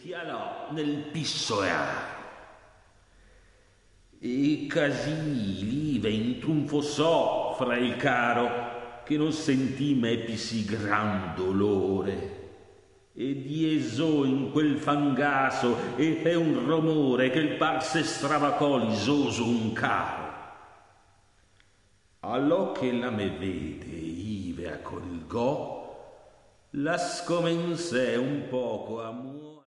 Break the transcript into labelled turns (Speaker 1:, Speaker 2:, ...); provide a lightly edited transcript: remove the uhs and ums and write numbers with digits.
Speaker 1: schialò nel pissoiaro. E casì live intrunfossò fra il caro, che non sentì mepi sì gran dolore, e diesò in quel fangaso e fe un romore che il parse stravacò lisoso un caro. Allò che la me vede ive accolgò, la scomensè un poco a muore.